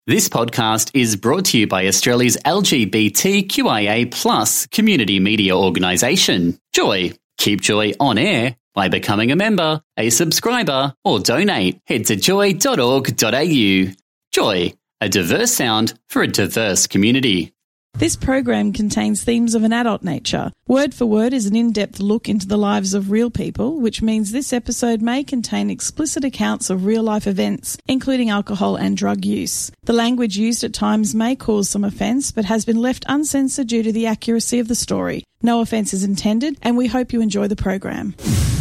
This podcast is brought to you by Australia's LGBTQIA+ community media organisation, Joy. Keep Joy on air by becoming a member, a subscriber, or donate. Head to joy.org.au. Joy, a diverse sound for a diverse community. This program contains themes of an adult nature. Word for Word is an in-depth look into the lives of real people, which means this episode may contain explicit accounts of real-life events, including alcohol and drug use. The language used at times may cause some offence, but has been left uncensored due to the accuracy of the story. No offence is intended, and we hope you enjoy the program.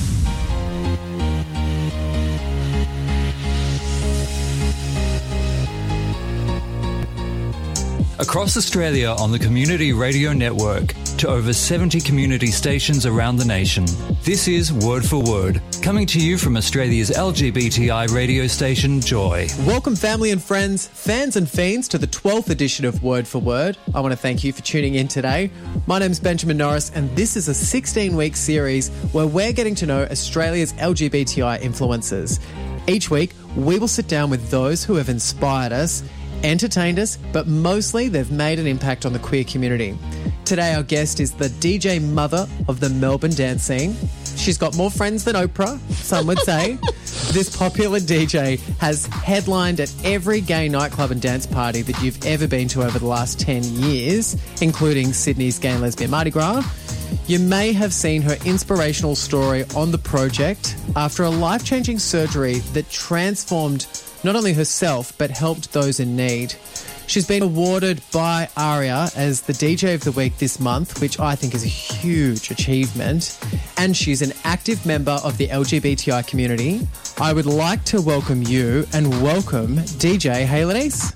Across Australia on the Community Radio Network to over 70 community stations around the nation. This is Word for Word, coming to you from Australia's LGBTI radio station, Joy. Welcome, family and friends, fans and fiends, to the 12th edition of Word for Word. I want to thank you for tuning in today. My name's Benjamin Norris, and this is a 16-week series where we're getting to know Australia's LGBTI influencers. Each week, we will sit down with those who have inspired us, entertained us, but mostly they've made an impact on the queer community. Today our guest is the DJ mother of the Melbourne dance scene. She's got more friends than Oprah, some would say. This popular DJ has headlined at every gay nightclub and dance party that you've ever been to over the last 10 years, including Sydney's Gay and Lesbian Mardi Gras. You may have seen her inspirational story on The Project after a life-changing surgery that transformed not only herself, but helped those in need. She's been awarded by ARIA as the DJ of the Week this month, which I think is a huge achievement. And she's an active member of the LGBTI community. I would like to welcome you and welcome DJ Haylenice.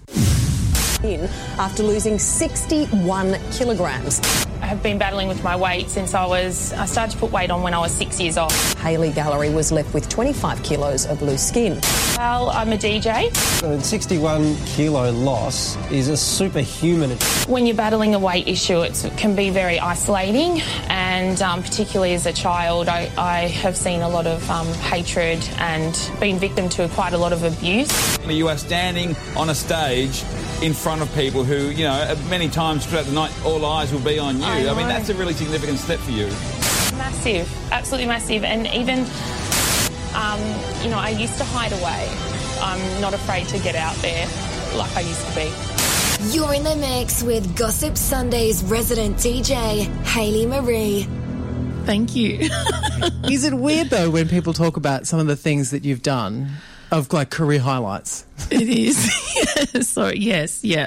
After losing 61 kilograms. I have been battling with my weight since I started to put weight on when I was 6 years old. Hayley Gallery was left with 25 kilos of loose skin. Well, I'm a DJ. A 61 kilo loss is a superhuman. When you're battling a weight issue, it can be very isolating, and particularly as a child, I have seen a lot of hatred and been victim to quite a lot of abuse. You are standing on a stage in front of people who, you know, many times throughout the night, all eyes will be on you. I mean, that's a really significant step for you. Massive, absolutely massive. And even, I used to hide away. I'm not afraid to get out there like I used to be. You're in the mix with Gossip Sunday's resident DJ, Hayley Marie. Thank you. Is it weird, though, when people talk about some of the things that you've done of, like, career highlights? It is. So, yes, yeah.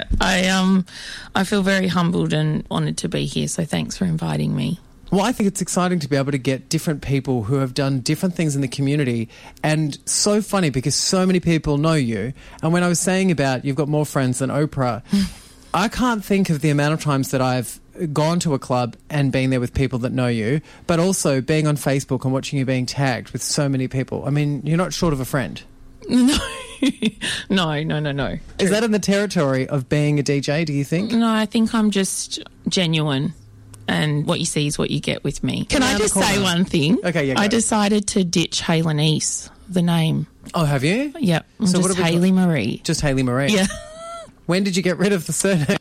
I feel very humbled and honoured to be here, so thanks for inviting me. Well, I think it's exciting to be able to get different people who have done different things in the community, and so funny because so many people know you. And when I was saying about you've got more friends than Oprah, I can't think of the amount of times that I've gone to a club and been there with people that know you, but also being on Facebook and watching you being tagged with so many people. I mean, you're not short of a friend. No. No. Is that in the territory of being a DJ, do you think? No, I think I'm just genuine, and what you see is what you get with me. Can I just say one thing? Okay, yeah, go. I decided to ditch Haylenice, the name. Oh, have you? Yep. So just Hayley Marie. Just Hayley Marie? Yeah. When did you get rid of the surname?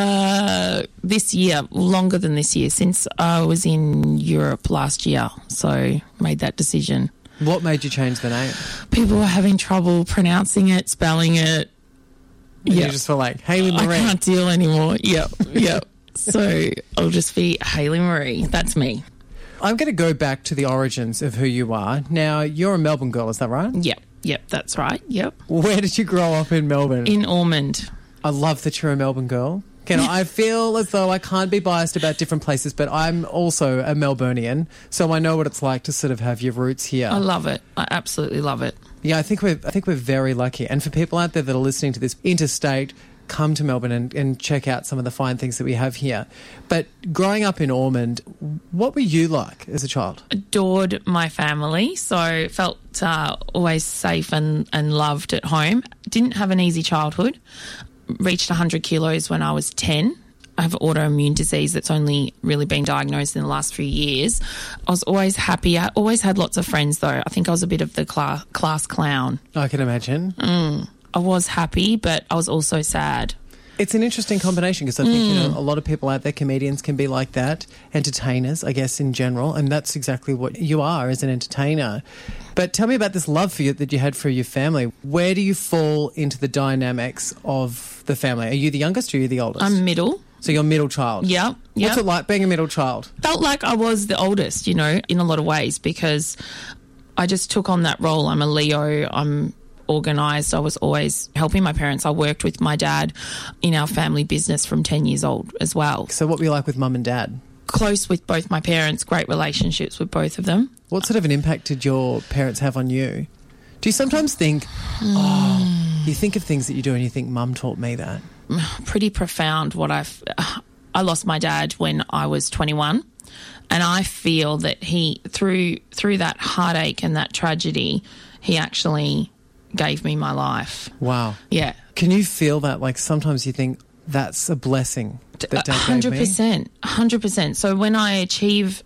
This year, longer than this year, since I was in Europe last year, so made that decision. What made you change the name? People were having trouble pronouncing it, spelling it. You just feel like, Hayley Marie. I can't deal anymore. Yep. So I'll just be Hayley Marie. That's me. I'm going to go back to the origins of who you are. Now, you're a Melbourne girl, is that right? Yep, that's right. Yep. Where did you grow up in Melbourne? In Ormond. I love that you're a Melbourne girl. I feel as though I can't be biased about different places, but I'm also a Melburnian, so I know what it's like to sort of have your roots here. I love it. I absolutely love it. Yeah, I think we're very lucky. And for people out there that are listening to this interstate, come to Melbourne and check out some of the fine things that we have here. But growing up in Ormond, what were you like as a child? Adored my family, so felt always safe and loved at home. Didn't have an easy childhood. Reached 100 kilos when I was 10. I have autoimmune disease that's only really been diagnosed in the last few years. I was always happy. I always had lots of friends, though. I think I was a bit of the class clown. I can imagine. I was happy, but I was also sad. It's an interesting combination because I think a lot of people out there, comedians, can be like that, entertainers, I guess, in general, and that's exactly what you are as an entertainer. But tell me about this love for you that you had for your family. Where do you fall into the dynamics of the family? Are you the youngest or are you the oldest? I'm middle. So you're a middle child? Yeah. What's it like being a middle child? Felt like I was the oldest, in a lot of ways, because I just took on that role. I'm a Leo. I'm organised. I was always helping my parents. I worked with my dad in our family business from 10 years old as well. So what were you like with mum and dad? Close with both my parents, great relationships with both of them. What sort of an impact did your parents have on you? Do you sometimes think, you think of things that you do and you think, Mum taught me that? Pretty profound. I lost my dad when I was 21, and I feel that he, through that heartache and that tragedy, he actually gave me my life. Wow. Yeah. Can you feel that? Like sometimes you think that's a blessing that Dad gave me? 100%. So when I achieve,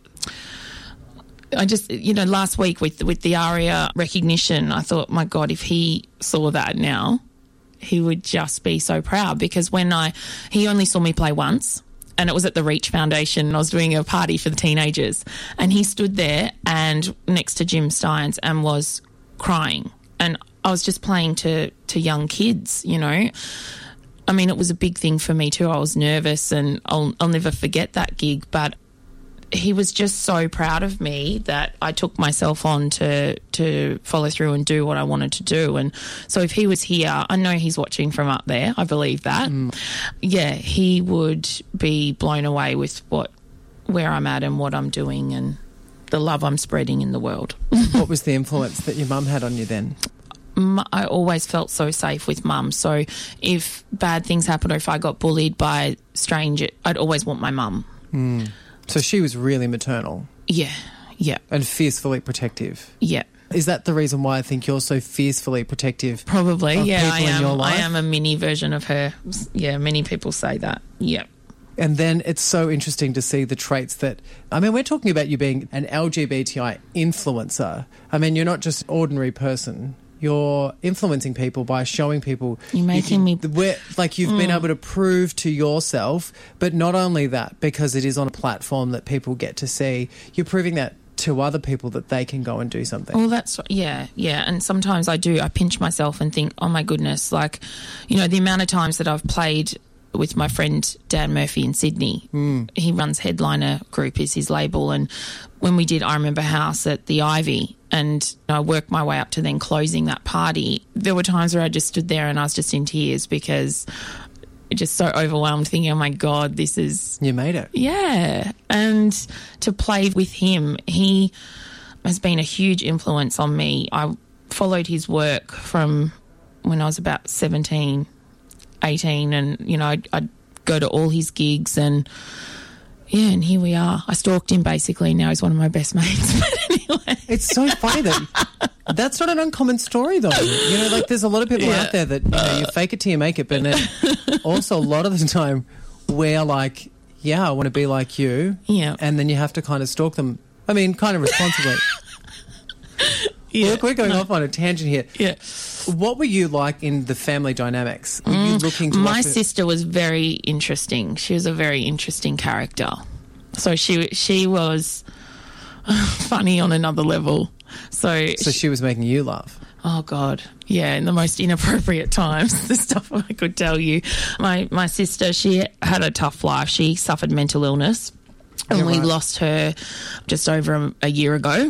I just, last week with the ARIA recognition, I thought, my God, if he saw that now, he would just be so proud, because he only saw me play once, and it was at the Reach Foundation, and I was doing a party for the teenagers, and he stood there and next to Jim Steins and was crying, and I was just playing to young kids, I mean, it was a big thing for me too. I was nervous, and I'll never forget that gig, but he was just so proud of me that I took myself on to follow through and do what I wanted to do. And so if he was here, I know he's watching from up there, I believe that. Yeah, he would be blown away with where I'm at and what I'm doing and the love I'm spreading in the world. What was the influence that your mum had on you then? I always felt so safe with Mum. So if bad things happened or if I got bullied by strangers, I'd always want my mum. So she was really maternal? Yeah. And fiercely protective? Yeah. Is that the reason why I think you're so fiercely protective? Probably, of yeah. people in your life? I am a mini version of her. Yeah, many people say that. Yeah. And then it's so interesting to see the traits that... I mean, we're talking about you being an LGBTI influencer. I mean, you're not just an ordinary person. You're influencing people by showing people... You're making me... You've been able to prove to yourself, but not only that, because it is on a platform that people get to see, you're proving that to other people that they can go and do something. Well, that's... Yeah. And sometimes I pinch myself and think, oh, my goodness, the amount of times that I've played with my friend Dan Murphy in Sydney. He runs Headliner Group, is his label, and when we did I Remember House at the Ivy, and I worked my way up to then closing that party, there were times where I just stood there and I was just in tears because just so overwhelmed, thinking, oh my God, this is... You made it. Yeah. And to play with him, he has been a huge influence on me. I followed his work from when I was about 17, 18, and, I'd go to all his gigs, and yeah, and here we are. I stalked him basically. Now he's one of my best mates. But anyway. It's so funny that's not an uncommon story though. There's a lot of people out there that, you fake it till you make it, but then also a lot of the time we're like, yeah, I want to be like you. Yeah. And then you have to kind of stalk them. I mean, kind of responsibly. Yeah. Look, we're going off on a tangent here. Yeah. What were you like in the family dynamics? Were you looking to... My sister was very interesting. She was a very interesting character. So she was funny on another level. So she was making you laugh? Oh, God. Yeah, in the most inappropriate times, the stuff I could tell you. My sister, she had a tough life. She suffered mental illness, and we lost her just over a year ago.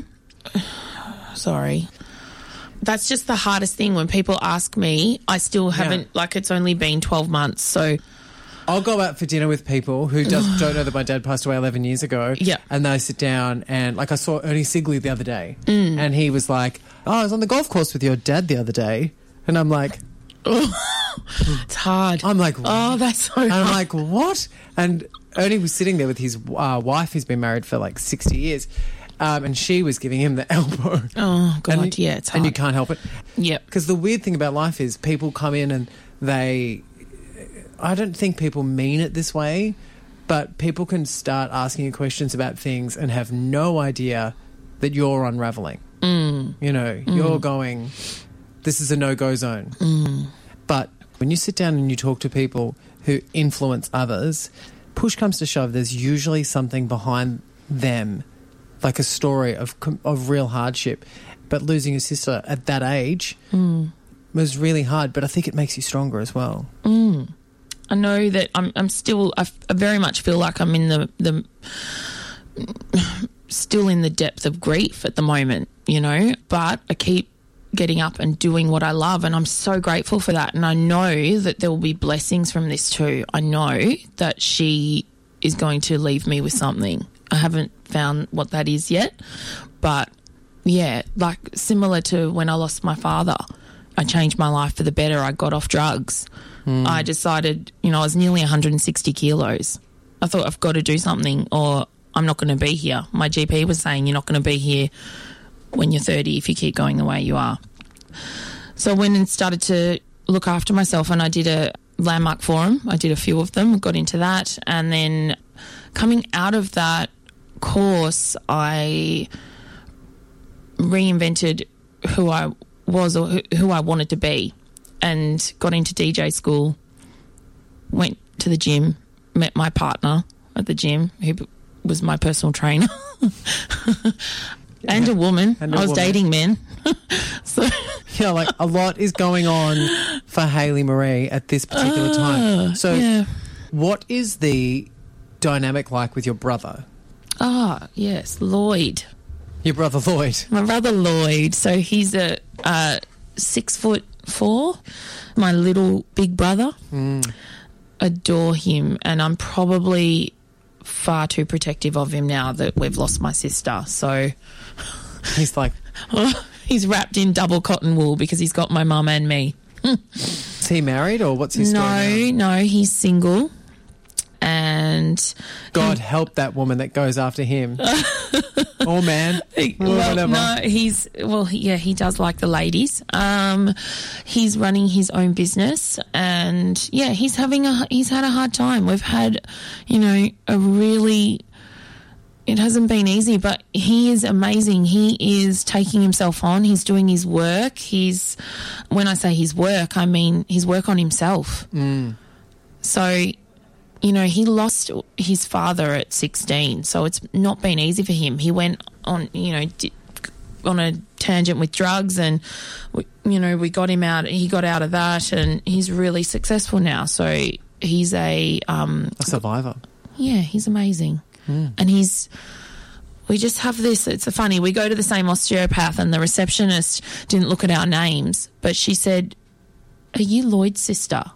Sorry. That's just the hardest thing. When people ask me, I still haven't, it's only been 12 months, so... I'll go out for dinner with people who don't know that my dad passed away 11 years ago. Yeah. And they sit down and, I saw Ernie Sigley the other day, and he was like, I was on the golf course with your dad the other day. And I'm like... It's hard. I'm like... Oh, that's so hard. And I'm like, what? And Ernie was sitting there with his wife, who's been married for 60 years, and she was giving him the elbow. Oh, God, it's hard. And you can't help it. Yeah. Because the weird thing about life is people come in and I don't think people mean it this way, but people can start asking you questions about things and have no idea that you're unraveling. You're going, this is a no-go zone. When you sit down and you talk to people who influence others, push comes to shove, there's usually something behind them, like a story of real hardship. But losing your sister at that age was really hard, but I think it makes you stronger as well. I know that I'm still, I very much feel like I'm in the still in the depth of grief at the moment, you know, but I keep getting up and doing what I love, and I'm so grateful for that. And I know that there will be blessings from this too. I know that she is going to leave me with something. I haven't found what that is yet, but yeah, like similar to when I lost my father, I changed my life for the better. I got off drugs. I decided, you know, I was nearly 160 kilos. I thought, I've got to do something or I'm not going to be here. My GP was saying, you're not going to be here when you're 30 if you keep going the way you are. So I went and started to look after myself, and I did a landmark forum. I did a few of them, got into that, and then coming out of that course, I reinvented who I was or who I wanted to be, and got into DJ school, went to the gym, met my partner at the gym who was my personal trainer and a woman. I was dating men. So yeah, like a lot is going on for Hayley Marie at this particular time. So what is the dynamic like with your brother? Yes, Lloyd. Your brother Lloyd. My brother Lloyd. So he's a 6'4", my little big brother. Adore him, and I'm probably far too protective of him now that we've lost my sister. So he's like... he's wrapped in double cotton wool because he's got my mum and me. Is he married or what's his story now? No, he's single. And God help that woman that goes after him. Or man. Well, no, he does like the ladies. He's running his own business, and yeah, he's had a hard time. We've had, you know, it hasn't been easy, but he is amazing. He is taking himself on. He's doing his work. When I say his work, I mean his work on himself. So, you know, he lost his father at 16, so it's not been easy for him. He went on, you know, on a tangent with drugs, and, we got him out. He got out of that, and he's really successful now. So he's a survivor. Yeah, he's amazing. And we just have this, it's funny, we go to the same osteopath, and the receptionist didn't look at our names, but she said, "Are you Lloyd's sister?"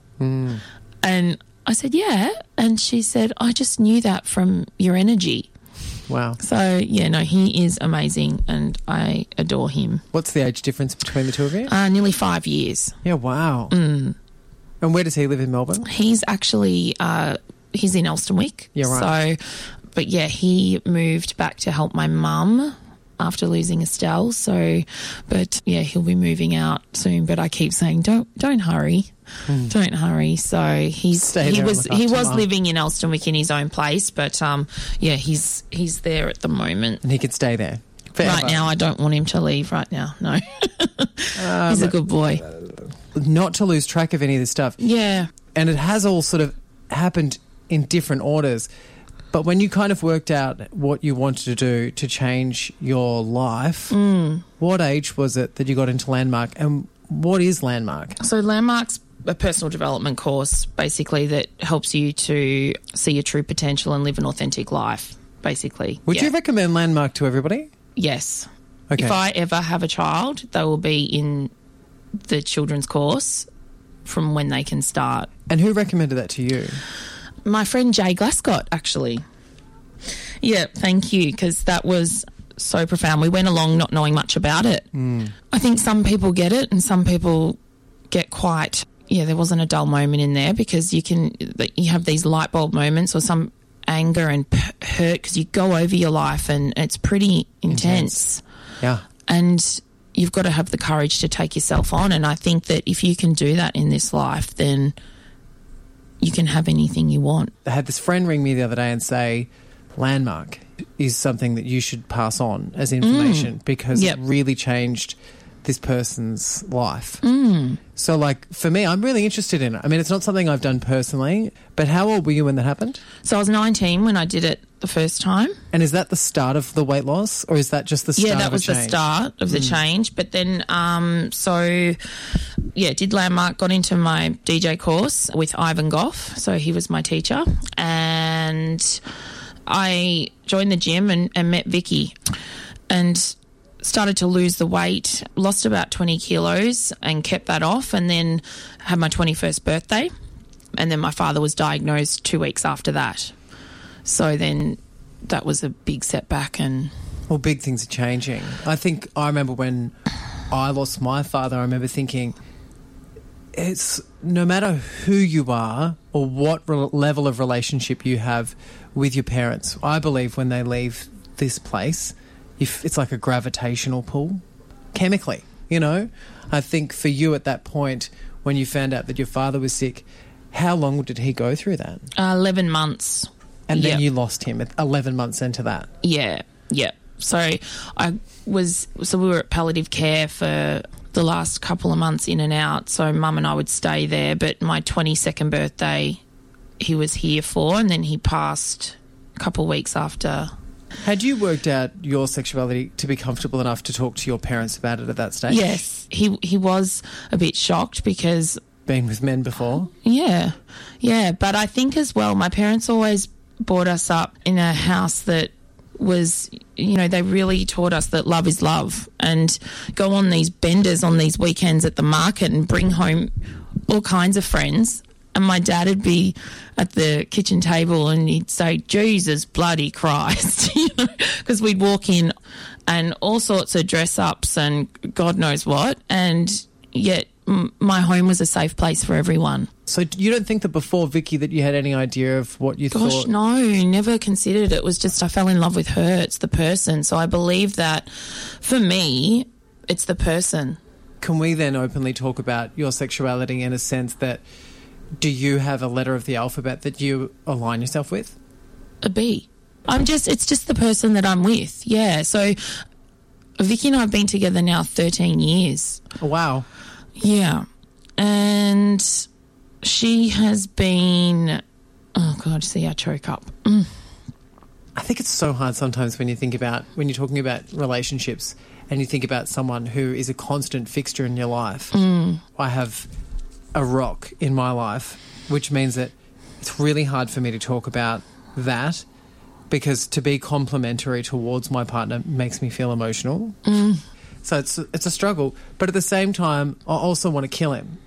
And I said, "Yeah." And she said, "I just knew that from your energy." Wow. So, yeah, no, he is amazing, and I adore him. What's the age difference between the two of you? Nearly 5 years. Yeah, wow. And where does he live in Melbourne? He's actually, he's in Elsternwick. Yeah, right. So, but yeah, he moved back to help my mum after losing Estelle. So, but yeah, he'll be moving out soon. But I keep saying, don't hurry, don't hurry. So he was living in Elsternwick in his own place, but yeah, he's there at the moment, and he could stay there forever. Right now. I don't want him to leave right now. No, he's a good boy. Not to lose track of any of this stuff. Yeah, and it has all sort of happened in different orders. But when you kind of worked out what you wanted to do to change your life, what age was it that you got into Landmark, and what is Landmark? So Landmark's a personal development course, basically, that helps you to see your true potential and live an authentic life, basically. Would you recommend Landmark to everybody? Yes. Okay. If I ever have a child, they will be in the children's course from when they can start. And who recommended that to you? My friend Jay Glascott, actually. Yeah, thank you, because that was so profound. We went along not knowing much about it. I think some people get it, and some people get quite... Yeah, there wasn't a dull moment in there, because you have these light bulb moments or some anger and hurt, because you go over your life and it's pretty intense. Yeah. And you've got to have the courage to take yourself on, and I think that if you can do that in this life, then you can have anything you want. I had this friend ring me the other day and say, Landmark is something that you should pass on as information, because it really changed this person's life. So, like, for me, I'm really interested in it. I mean, it's not something I've done personally, but how old were you when that happened? So I was 19 when I did it the first time. And is that the start of the weight loss, or is that just the start of a change? Yeah, that was the start of the change. But then, did Landmark, got into my DJ course with Ivan Goff. So he was my teacher. And I joined the gym and met Vicky and started to lose the weight, lost about 20 kilos and kept that off, and then had my 21st birthday. And then my father was diagnosed 2 weeks after that. So then that was a big setback. Well, big things are changing. I remember when I lost my father, I remember thinking, it's no matter who you are or what level of relationship you have with your parents, I believe when they leave this place, if it's like a gravitational pull, chemically, you know? I think for you at that point, when you found out that your father was sick, how long did he go through that? 11 months. And then you lost him at 11 months into that. Yeah. So we were at palliative care for the last couple of months in and out. So Mum and I would stay there. But my 22nd birthday, he was here for, and then he passed a couple of weeks after. Had you worked out your sexuality to be comfortable enough to talk to your parents about it at that stage? Yes. He was a bit shocked because... Been with men before? Yeah. But I think as well, my parents always brought us up in a house that was, you know, they really taught us that love is love, and go on these benders on these weekends at the market and bring home all kinds of friends. And my dad would be at the kitchen table and he'd say, Jesus bloody Christ, you know, because we'd walk in and all sorts of dress-ups and God knows what, and yet my home was a safe place for everyone. So you don't think that before Vicky that you had any idea of what you thought? Gosh, no, never considered it. It was just I fell in love with her. It's the person. So I believe that for me, it's the person. Can we then openly talk about your sexuality in a sense that, do you have a letter of the alphabet that you align yourself with? A B. It's just the person that I'm with. Yeah. So Vicky and I have been together now 13 years. Oh, wow. Yeah. And she has been, oh God, see, I choke up. I think it's so hard sometimes when you're talking about relationships and you think about someone who is a constant fixture in your life. I have a rock in my life, which means that it's really hard for me to talk about that, because to be complimentary towards my partner makes me feel emotional. So it's a struggle, but at the same time, I also want to kill him.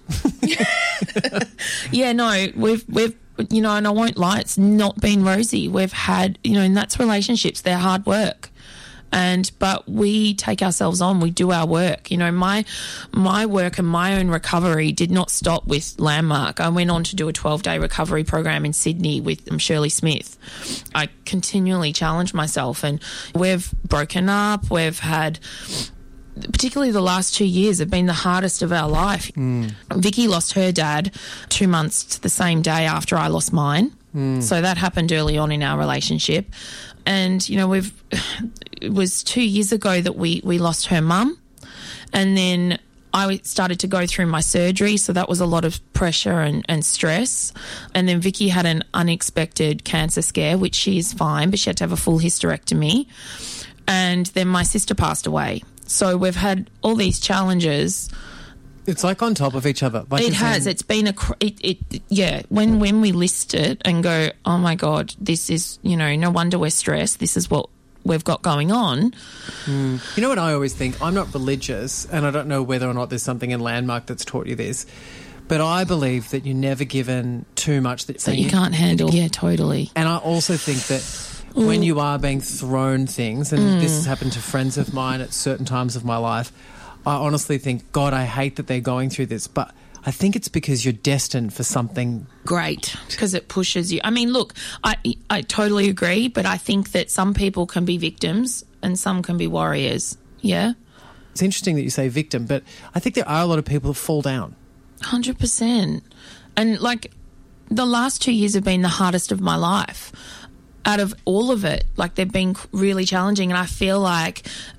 Yeah, no, we've you know, and I won't lie, it's not been rosy. We've had, you know, and that's relationships. They're hard work. But we take ourselves on, we do our work. You know, my work and my own recovery did not stop with Landmark. I went on to do a 12-day recovery program in Sydney with Shirley Smith. I continually challenged myself, and we've broken up. We've had, particularly the last 2 years, have been the hardest of our life. Vicky lost her dad 2 months to the same day after I lost mine. So that happened early on in our relationship. And, you know, it was 2 years ago that we lost her mum. And then I started to go through my surgery, so that was a lot of pressure and stress. And then Vicky had an unexpected cancer scare, which she is fine, but she had to have a full hysterectomy. And then my sister passed away. So we've had all these challenges. It's like on top of each other. Like it has. It's been yeah. When we list it and go, oh my God, this is, you know, no wonder we're stressed. This is what we've got going on. You know what I always think? I'm not religious, and I don't know whether or not there's something in Landmark that's taught you this, but I believe that you're never given too much that you can't handle. Yeah, totally. And I also think that when you are being thrown things, and this has happened to friends of mine at certain times of my life, I honestly think, God, I hate that they're going through this, but I think it's because you're destined for something great, because it pushes you. I mean, look, I totally agree, but I think that some people can be victims and some can be warriors. Yeah? It's interesting that you say victim, but I think there are a lot of people that fall down. 100%. And, like, the last 2 years have been the hardest of my life. Out of all of it, like, they've been really challenging, and I feel like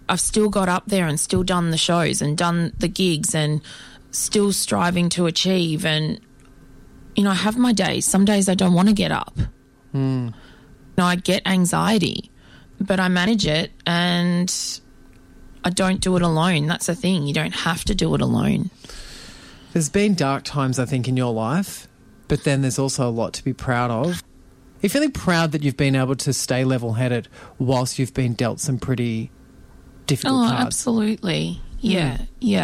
I've still got up there and still done the shows and done the gigs and still striving to achieve. And, you know, I have my days. Some days I don't want to get up. You know, I get anxiety, but I manage it and I don't do it alone. That's the thing. You don't have to do it alone. There's been dark times, I think, in your life, but then there's also a lot to be proud of. Are you feeling proud that you've been able to stay level-headed whilst you've been dealt some pretty difficult cards? Absolutely. Yeah.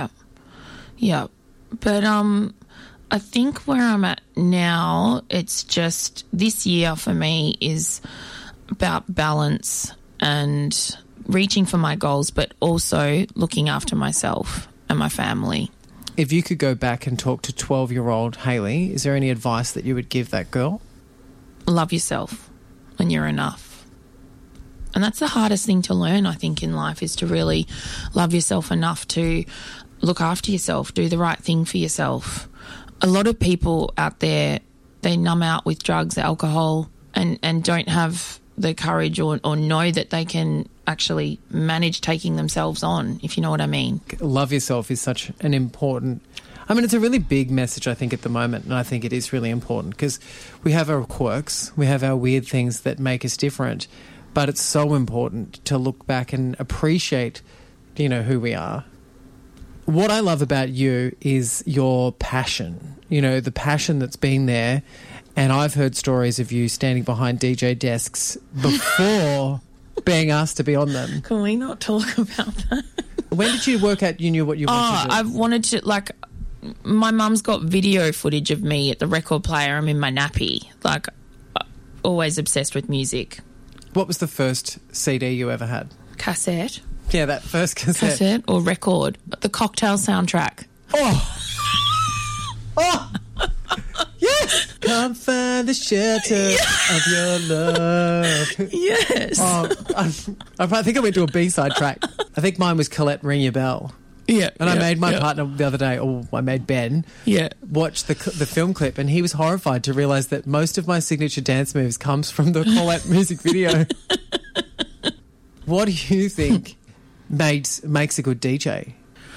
But I think where I'm at now, it's just this year for me is about balance and reaching for my goals, but also looking after myself and my family. If you could go back and talk to 12-year-old Hayley, is there any advice that you would give that girl? Love yourself and you're enough. And that's the hardest thing to learn, I think, in life, is to really love yourself enough to look after yourself, do the right thing for yourself. A lot of people out there, they numb out with drugs, alcohol, and don't have the courage or know that they can actually manage taking themselves on, if you know what I mean. Love yourself is such an important... I mean, it's a really big message, I think, at the moment, and I think it is really important because we have our quirks, we have our weird things that make us different, but it's so important to look back and appreciate, you know, who we are. What I love about you is your passion, you know, the passion that's been there. And I've heard stories of you standing behind DJ desks before being asked to be on them. Can we not talk about that? When did you work out you knew what you wanted to do? I've wanted to, like, my mum's got video footage of me at the record player. I'm in my nappy. Like, always obsessed with music. What was the first CD you ever had? Cassette. Yeah, that first cassette. Cassette or record. The Cocktail soundtrack. Oh! Oh! Yes! Come find the shelter of your love. Yes. Oh, I think I went to a B-side track. I think mine was Colette Ring Your Bell. Yeah. And I made my partner the other day, I made Ben, watch the film clip, and he was horrified to realise that most of my signature dance moves comes from the Colette music video. What do you think makes a good DJ?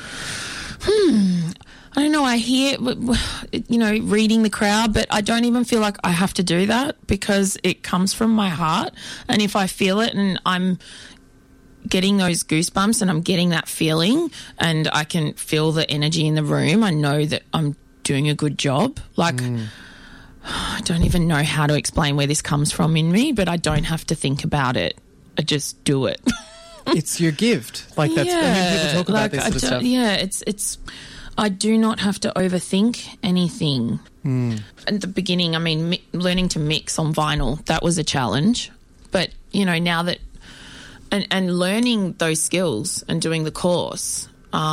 I don't know. I hear, you know, reading the crowd, but I don't even feel like I have to do that because it comes from my heart. And if I feel it and I'm getting those goosebumps and I'm getting that feeling and I can feel the energy in the room, I know that I'm doing a good job. Like, I don't even know how to explain where this comes from in me, but I don't have to think about it. I just do it. It's your gift. Like, that's, I mean, people talk about this sort of stuff. Yeah, it's I do not have to overthink anything. At the beginning, I mean, learning to mix on vinyl, that was a challenge. But, you know, now that... And learning those skills and doing the course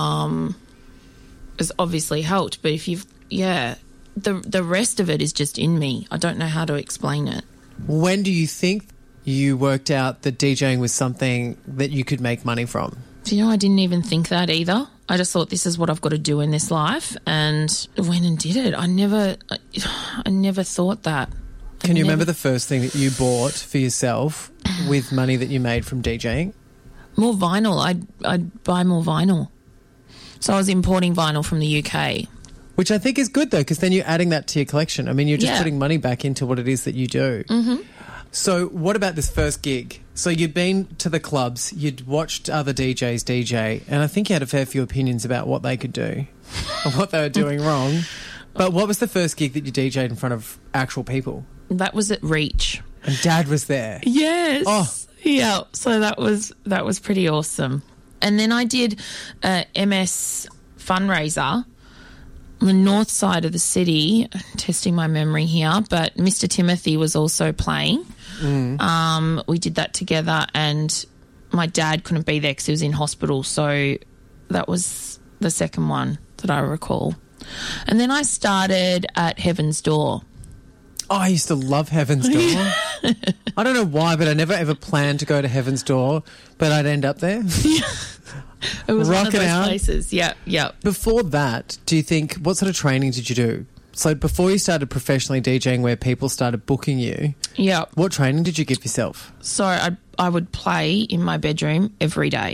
has obviously helped. But if you've... Yeah, the rest of it is just in me. I don't know how to explain it. When do you think you worked out that DJing was something that you could make money from? Do you know, I didn't even think that either. I just thought, this is what I've got to do in this life, and went and did it. I never thought that. Can you remember the first thing that you bought for yourself with money that you made from DJing? More vinyl. I'd buy more vinyl. So I was importing vinyl from the UK. Which I think is good, though, because then you're adding that to your collection. I mean, you're just putting money back into what it is that you do. Mm-hmm. So what about this first gig? So you'd been to the clubs, you'd watched other DJs DJ, and I think you had a fair few opinions about what they could do or what they were doing wrong. But what was the first gig that you DJ'd in front of actual people? That was at Reach. And Dad was there? Yes. Oh. Yeah, so that was pretty awesome. And then I did a MS fundraiser on the north side of the city, testing my memory here, but Mr. Timothy was also playing. We did that together, and my dad couldn't be there because he was in hospital, so that was the second one that I recall. And then I started at Heaven's Door. Oh, I used to love Heaven's Door. I don't know why, but I never ever planned to go to Heaven's Door, but I'd end up there. It was one of those places. Yeah. Before that, do you think, what sort of training did you do? So before you started professionally DJing, where people started booking you, what training did you give yourself? So I would play in my bedroom every day.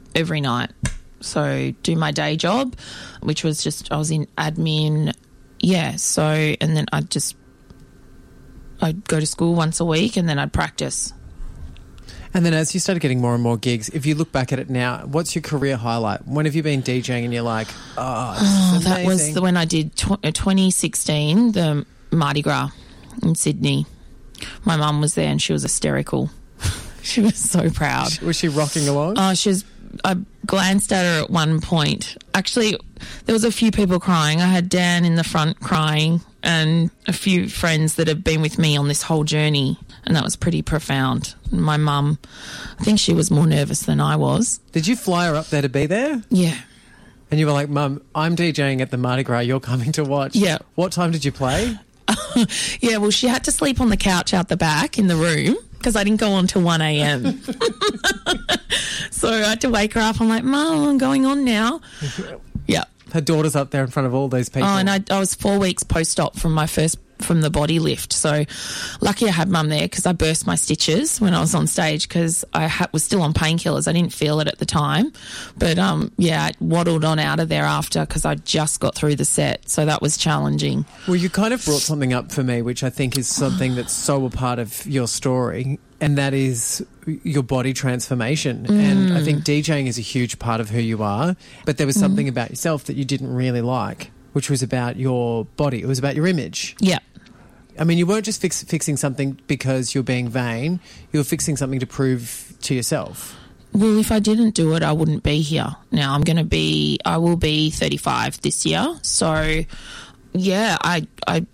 every night. So do my day job, which was just, I was in admin. Yeah. So, and then I'd go to school once a week and then I'd practice. And then as you started getting more and more gigs, if you look back at it now, what's your career highlight? When have you been DJing and you're like, this is that amazing? was when I did 2016, the Mardi Gras in Sydney. My mum was there and she was hysterical. She was so proud. Was she rocking along? Oh, I glanced at her at one point. Actually, there was a few people crying. I had Dan in the front crying and a few friends that have been with me on this whole journey, and that was pretty profound. My mum, I think she was more nervous than I was. Did you fly her up there to be there? Yeah. And you were like, Mum, I'm DJing at the Mardi Gras, you're coming to watch. Yeah. What time did you play? Yeah, well, she had to sleep on the couch out the back in the room because I didn't go on till 1 a.m. So I had to wake her up. I'm like, Mum, I'm going on now. Yeah. Her daughter's up there in front of all these people. Oh, and I was 4 weeks post-op from the body lift. So lucky I had Mum there because I burst my stitches when I was on stage because I was still on painkillers. I didn't feel it at the time. But, I waddled on out of there after because I just got through the set. So that was challenging. Well, you kind of brought something up for me, which I think is something that's so a part of your story, and that is your body transformation. And I think DJing is a huge part of who you are, but there was something about yourself that you didn't really like, which was about your body. It was about your image. Yeah. I mean, you weren't just fixing something because you're being vain. You were fixing something to prove to yourself. Well, if I didn't do it, I wouldn't be here. Now I will be 35 this year. So, yeah, I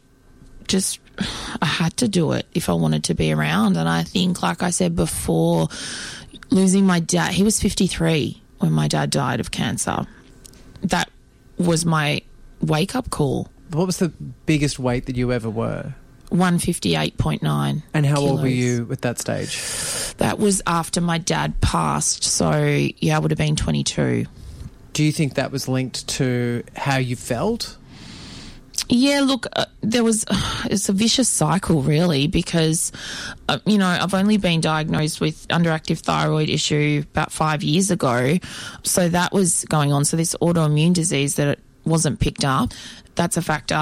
had to do it if I wanted to be around. And I think, like I said before, losing my dad, he was 53 when my dad died of cancer. That was my wake-up call. What was the biggest weight that you ever were? 158.9. And how kilos. old were you at that stage? That was after my dad passed. So, yeah, I would have been 22. Do you think that was linked to how you felt? Yeah, look, it's a vicious cycle, really, because, I've only been diagnosed with underactive thyroid issue about 5 years ago. So that was going on. So this autoimmune disease that it wasn't picked up, that's a factor.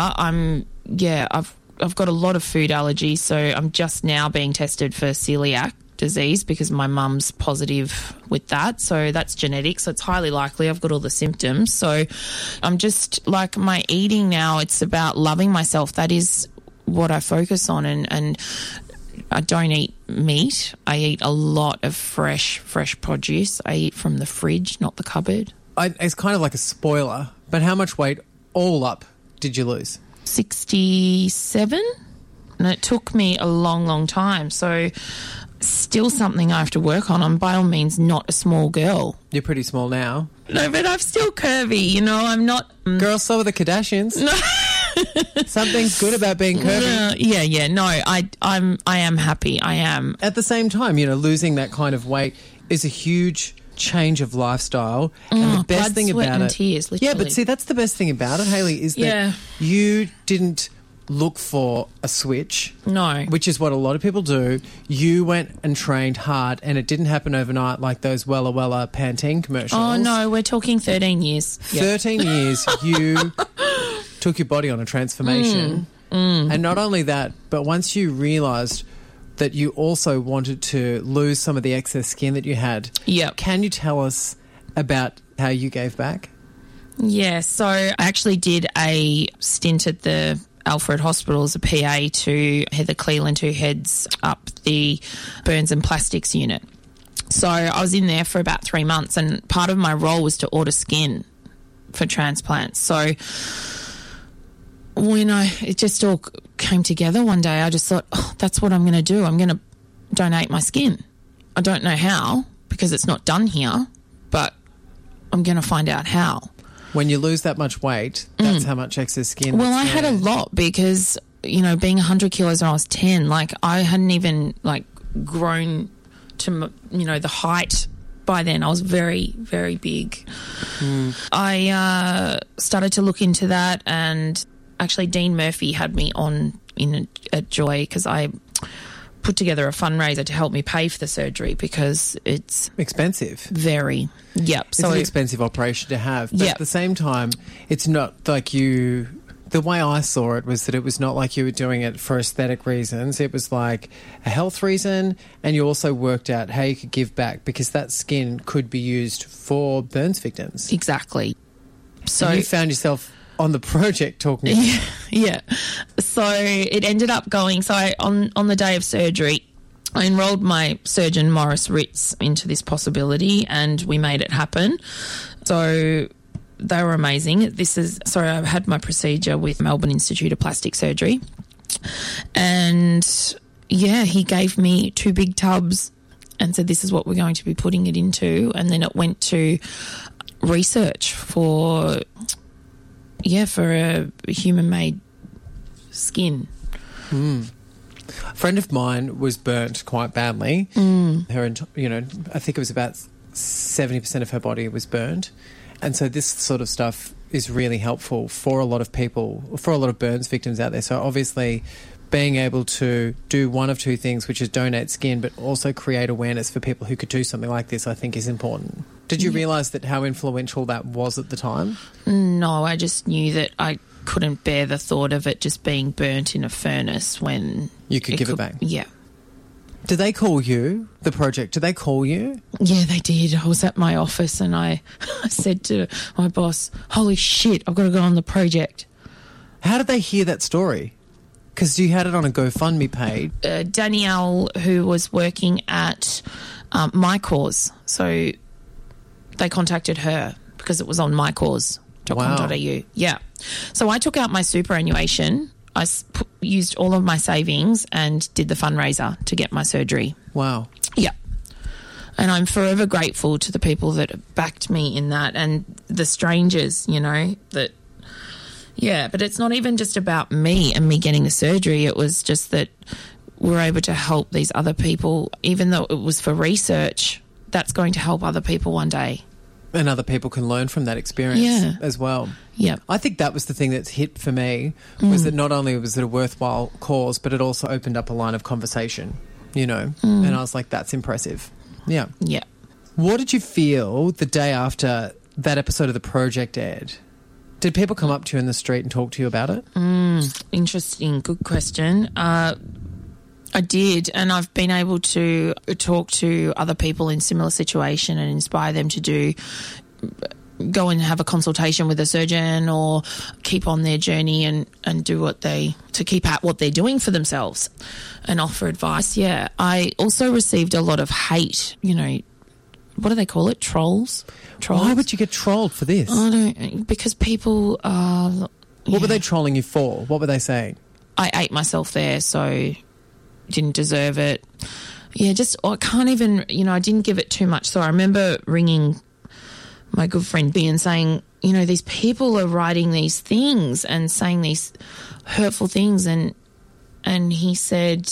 I've got a lot of food allergies, so I'm just now being tested for celiac disease because my mum's positive with that. So that's genetic. So it's highly likely I've got all the symptoms. So I'm just like my eating now, it's about loving myself. That is what I focus on. And I don't eat meat. I eat a lot of fresh produce. I eat from the fridge, not the cupboard. It's kind of like a spoiler, but how much weight all up did you lose? 67, and it took me a long, long time. So still something I have to work on. I'm by all means not a small girl. You're pretty small now. No, but I'm still curvy, I'm not... Girls, so are the Kardashians. No. Something's good about being curvy. No, I am happy. I am. At the same time, losing that kind of weight is a huge change of lifestyle, and the best thing sweat, about and it, tears, literally. yeah, but see, that's the best thing about it, Hayley, is that you didn't look for a switch. No. Which is what a lot of people do. You went and trained hard, and it didn't happen overnight like those Wella Wella Pantene commercials. Oh, no, we're talking 13 years. 13 years, you took your body on a transformation. And not only that, but once you realised that you also wanted to lose some of the excess skin that you had. Yep. Can you tell us about how you gave back? Yeah, so I actually did a stint at the Alfred Hospital as a PA to Heather Cleland, who heads up the burns and plastics unit. So I was in there for about 3 months, and part of my role was to order skin for transplants. So when it just all came together one day, I just thought, that's what I'm going to do. I'm going to donate my skin. I don't know how, because it's not done here, but I'm going to find out how. When you lose that much weight, that's how much excess skin. Well, I had a lot because, being 100 kilos when I was 10, I hadn't even, grown to, the height by then. I was very, very big. I started to look into that, and actually Dean Murphy had me on at Joy because put together a fundraiser to help me pay for the surgery because it's expensive. Very. Yep. It's an expensive operation to have. But Yep. at the same time, it's not like you... The way I saw it was that it was not like you were doing it for aesthetic reasons. It was like a health reason, and you also worked out how you could give back because that skin could be used for burns victims. Exactly. So and you found yourself on the project talking about yeah. So it ended up going... So on the day of surgery, I enrolled my surgeon, Maurice Ritz, into this possibility, and we made it happen. So... They were amazing. I had my procedure with Melbourne Institute of Plastic Surgery. And, yeah, he gave me 2 big tubs and said, this is what we're going to be putting it into. And then it went to research for a human-made skin. A friend of mine was burnt quite badly. Her, I think it was about 70% of her body was burnt. And so this sort of stuff is really helpful for a lot of people, for a lot of burns victims out there. So obviously being able to do one of 2 things, which is donate skin, but also create awareness for people who could do something like this, I think is important. Did you realise that how influential that was at the time? No, I just knew that I couldn't bear the thought of it just being burnt in a furnace when... You could give it back? Yeah. Did they call you, the project? Did they call you? Yeah, they did. I was at my office and I said to my boss, holy shit, I've got to go on the project. How did they hear that story? Because you had it on a GoFundMe page. Danielle, who was working at My Cause, so they contacted her because it was on mycause.com.au. Wow. Yeah. So I took out my superannuation. I used all of my savings and did the fundraiser to get my surgery. Wow. Yeah. And I'm forever grateful to the people that backed me in that and the strangers, that... Yeah, but it's not even just about me and me getting the surgery. It was just that we're able to help these other people, even though it was for research, that's going to help other people one day. And other people can learn from that experience as well. Yeah. I think that was the thing that's hit for me, was that not only was it a worthwhile cause, but it also opened up a line of conversation, And I was like, that's impressive. Yeah. Yeah. What did you feel the day after that episode of The Project aired? Did people come up to you in the street and talk to you about it? Interesting. Good question. I did, and I've been able to talk to other people in similar situation and inspire them to go and have a consultation with a surgeon or keep on their journey and do to keep at what they're doing for themselves and offer advice. Yeah. I also received a lot of hate, what do they call it? Trolls? Why would you get trolled for this? Because people are... What were they trolling you for? What were they saying? I ate myself there, so didn't deserve it. Yeah, I can't even, I didn't give it too much. So I remember ringing my good friend B and saying, these people are writing these things and saying these hurtful things. And he said,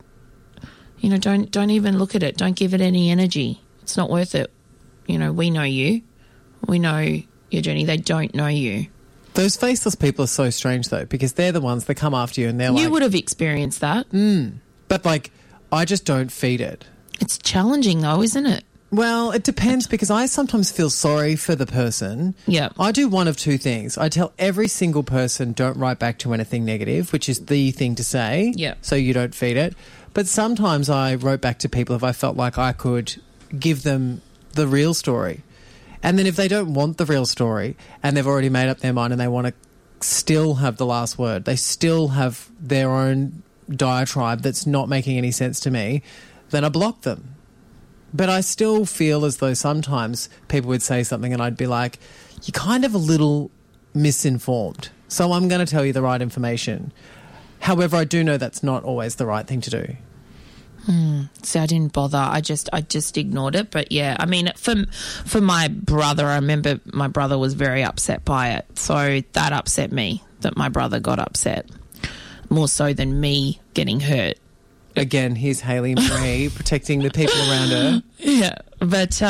don't even look at it. Don't give it any energy. It's not worth it. We know you. We know your journey. They don't know you. Those faceless people are so strange, though, because they're the ones that come after you and they're like... You would have experienced that. But, I just don't feed it. It's challenging, though, isn't it? Well, it depends because I sometimes feel sorry for the person. Yeah. I do one of 2 things. I tell every single person don't write back to anything negative, which is the thing to say. Yeah. So you don't feed it. But sometimes I wrote back to people if I felt like I could give them the real story. And then if they don't want the real story and they've already made up their mind and they want to still have the last word, they still have their own diatribe that's not making any sense to me, then I block them. But I still feel as though sometimes people would say something and I'd be like, you're kind of a little misinformed, so I'm going to tell you the right information. However, I do know that's not always the right thing to do. So I didn't bother. I just ignored it. But yeah, I mean, for my brother, I remember my brother was very upset by it. So that upset me, that my brother got upset, more so than me getting hurt. Again, here's Hayley Marie protecting the people around her. Yeah, but so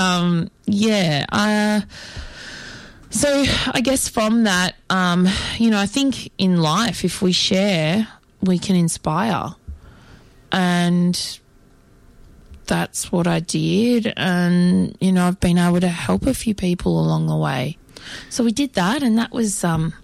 I guess from that, I think in life, if we share, we can inspire. And that's what I did. And, you know, I've been able to help a few people along the way. So we did that, and that was,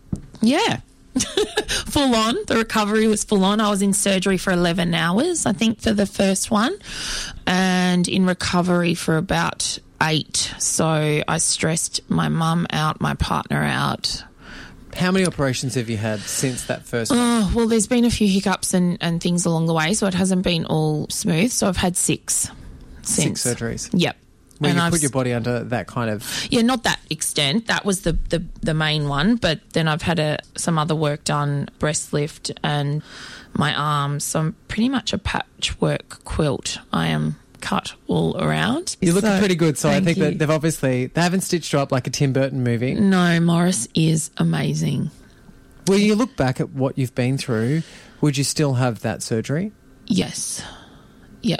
full on. The recovery was full on. I was in surgery for 11 hours, I think, for the first one, and in recovery for about 8. So I stressed my mum out, my partner out. How many operations have you had since that first one? Oh, well, there's been a few hiccups and things along the way, so it hasn't been all smooth. So I've had 6 since. 6 surgeries? Yep. Where you put your body under that kind of... Yeah, not that extent. That was the main one. But then I've had some other work done, breast lift and my arms. So I'm pretty much a patchwork quilt. I am cut all around. You're looking pretty good. So I think you. that they haven't stitched you up like a Tim Burton movie. No, Morris is amazing. When you look back at what you've been through, would you still have that surgery? Yes. Yeah.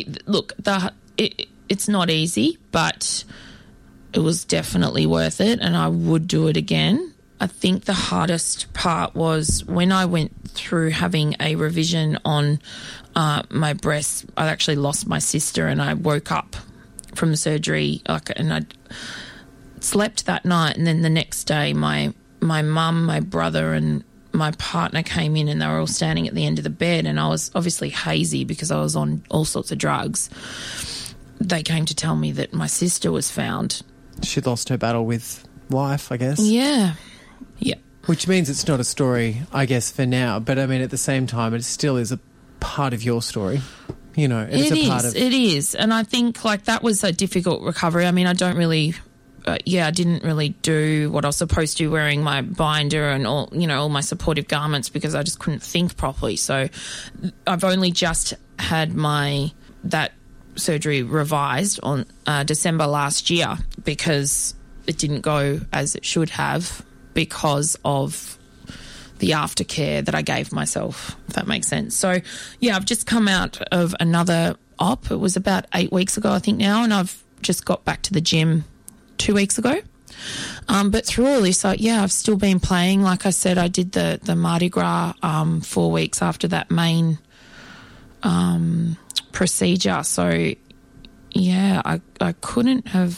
It's not easy, but it was definitely worth it, and I would do it again. I think the hardest part was when I went through having a revision on my breasts. I actually lost my sister, and I woke up from the surgery, and I slept that night, and then the next day my mum, my brother and my partner came in, and they were all standing at the end of the bed, and I was obviously hazy because I was on all sorts of drugs. They came to tell me that my sister was found. She lost her battle with life, I guess. Yeah. Yeah. Which means it's not a story, I guess, for now. But, I mean, at the same time, it still is a part of your story. You know, it is. And I think, like, that was a difficult recovery. I mean, I don't really... I didn't really do what I was supposed to, wearing my binder and all my supportive garments, because I just couldn't think properly. So I've only just had that surgery revised on December last year, because it didn't go as it should have because of the aftercare that I gave myself, if that makes sense. So, yeah, I've just come out of another op. It was about 8 weeks ago, I think now, and I've just got back to the gym 2 weeks ago. But through all this, I've still been playing. Like I said, I did the Mardi Gras 4 weeks after that main procedure. So, yeah, I couldn't have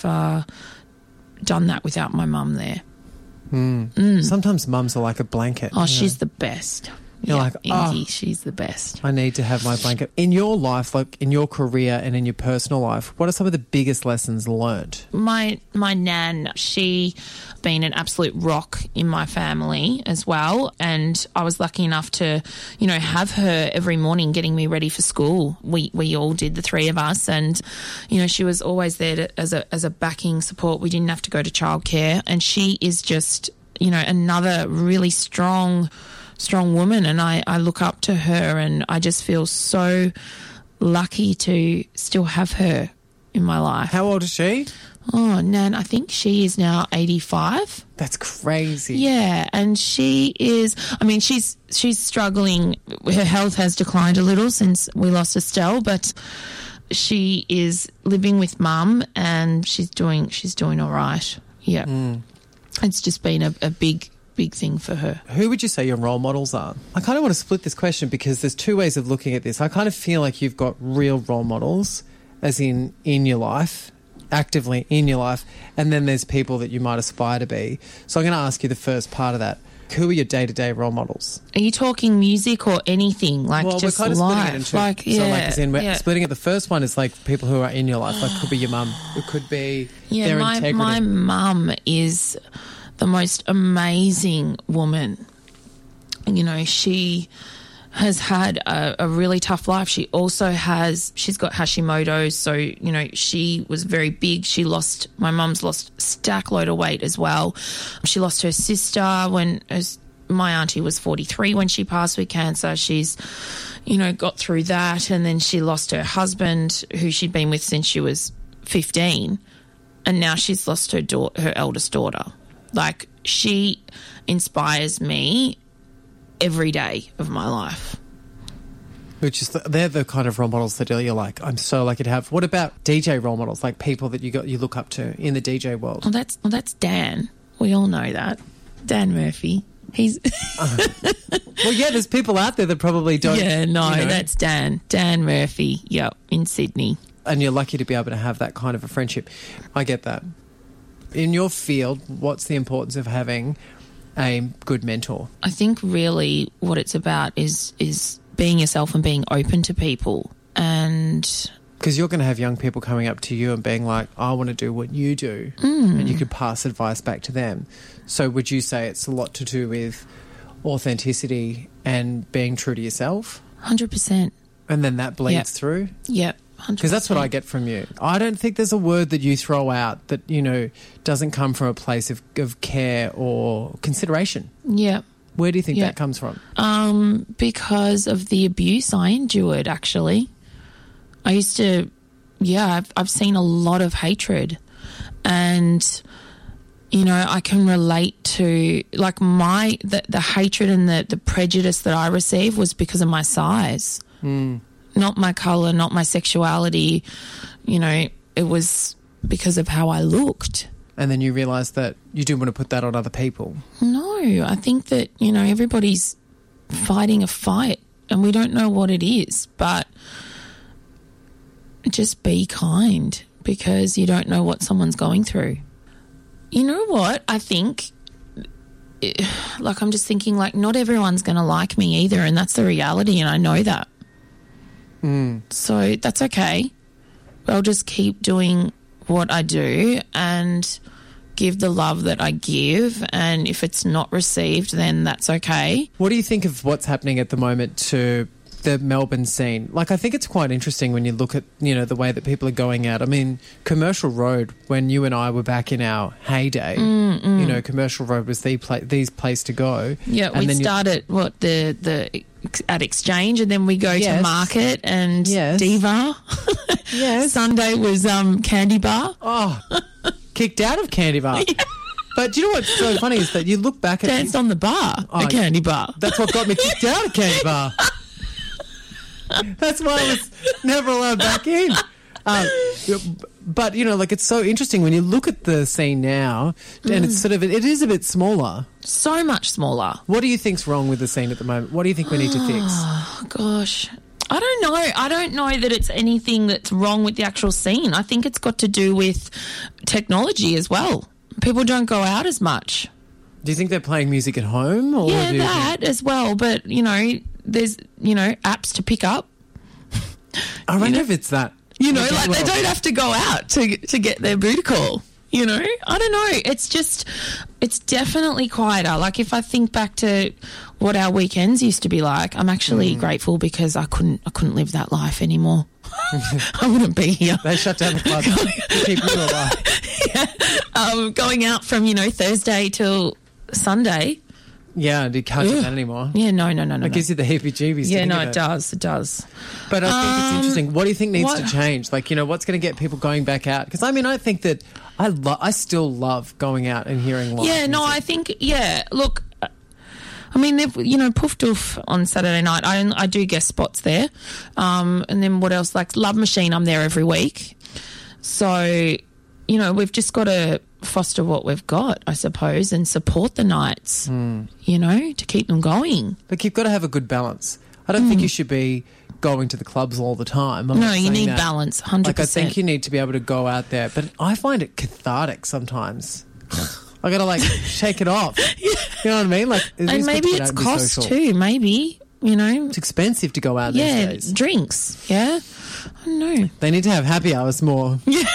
done that without my mum there. Sometimes mums are like a blanket. Oh, she's the best. You're like, Indy, she's the best. I need to have my blanket. In your life, like in your career and in your personal life, what are some of the biggest lessons learnt? My nan, she been an absolute rock in my family as well, and I was lucky enough to, have her every morning getting me ready for school. We all did, the three of us, and she was always there as a backing support. We didn't have to go to childcare, and she is just another really strong woman, and I look up to her, and I just feel so lucky to still have her in my life. How old is she? Oh, Nan, I think she is now 85. That's crazy. Yeah, and she is, she's struggling. Her health has declined a little since we lost Estelle, but she is living with Mum, and she's doing all right. Yeah. It's just been a big thing for her. Who would you say your role models are? I kind of want to split this question because there's two ways of looking at this. I kind of feel like you've got real role models, as in your life, actively in your life, and then there's people that you might aspire to be. So I'm going to ask you the first part of that. Who are your day-to-day role models? Are you talking music or anything? Like, well, just we're kind of life? Splitting it into, we're splitting it. The first one is like people who are in your life. Like, could be your mum. It could be their integrity. My mum is the most amazing woman. She has had a really tough life. She's got Hashimoto's, so, she was very big. My mum's lost a stack load of weight as well. She lost her sister my auntie was 43 when she passed with cancer. She's, got through that, and then she lost her husband, who she'd been with since she was 15, and now she's lost her eldest daughter. Like, she inspires me every day of my life. They're the kind of role models that you're like, I'm so lucky to have. What about DJ role models, like people that you look up to in the DJ world? Well, that's Dan. We all know that. Dan Murphy. He's Well, yeah, there's people out there that probably don't. yeah, no, you know, that's Dan Murphy. Yep, in Sydney. and you're lucky to be able to have that kind of a friendship. I get that. In your field, what's the importance of having a good mentor? I think really what it's about is being yourself and being open to people. And Because you're going to have young people coming up to you and being like, I want to do what you do. And you could pass advice back to them. So would you say it's a lot to do with authenticity and being true to yourself? 100%. And then that bleeds through? Yep. 100%. Because that's what I get from you. I don't think there's a word that you throw out that, you know, doesn't come from a place of care or consideration. Yep. Where do you think that comes from? Because of the abuse I endured, actually. I used to, I've seen a lot of hatred, and, you know, I can relate to, like, the hatred and the prejudice that I received was because of my size, not my colour, not my sexuality. You know, it was because of how I looked. And then you realise that you do want to put that on other people. No, I think that, you know, everybody's fighting a fight and we don't know what it is, but just be kind because you don't know what someone's going through. You know what? I think, like, I'm just thinking, like, not everyone's going to like me either, and that's the reality, and I know that. So that's okay. I'll just keep doing what I do and give the love that I give, and if it's not received, then that's okay. What do you think of what's happening at the moment to the Melbourne scene? Like, I think it's quite interesting when you look at, you know, the way that people are going out. I mean, Commercial Road, when you and I were back in our heyday, you know, Commercial Road was the place to go. Yeah, and we started at Exchange, and then we go to Market and Diva. Sunday was Candy Bar. Oh, kicked out of Candy Bar. But do you know what's so funny is that you look back at... Danced on the bar at Candy Bar. That's what got me kicked out of Candy Bar. That's why I was never allowed back in. But, you know, like, it's so interesting when you look at the scene now, and it's sort of, it is a bit smaller. So much smaller. What do you think's wrong with the scene at the moment? What do you think we need to fix? Oh, gosh. I don't know. I don't know that it's anything that's wrong with the actual scene. I think it's got to do with technology as well. People don't go out as much. Do you think they're playing music at home? Or yeah, that as well. But, you know, there's, you know, apps to pick up. I wonder if it's that. You know, like, they don't have to go out to get their booty call. You know, I don't know. It's just, it's definitely quieter. Like, if I think back to what our weekends used to be like, I'm actually grateful because I couldn't live that life anymore. I wouldn't be here. They shut down the club to keep you alive. Going out from, you know, Thursday till Sunday. Yeah, and you can't do that anymore. Yeah, no. It gives you the heebie-jeebies. Yeah, no, it does. It does. But I think it's interesting. What do you think needs to change? Like, you know, what's going to get people going back out? Because, I mean, I think that I still love going out and hearing live music. No, I think, look, I mean, you know, Poof Doof on Saturday night, I do guest spots there. And then what else? Like Love Machine, I'm there every week. So, you know, we've just got to foster what we've got, I suppose, and support the nights, you know, to keep them going. But you've got to have a good balance. I don't think you should be going to the clubs all the time. No, you need balance, 100%. Like, I think you need to be able to go out there. But I find it cathartic sometimes. I got to, like, shake it off. You know what I mean? Like, and maybe it's cost too, maybe, you know. It's expensive to go out these days. Yeah, drinks, I don't know. They need to have happy hours more. Yeah.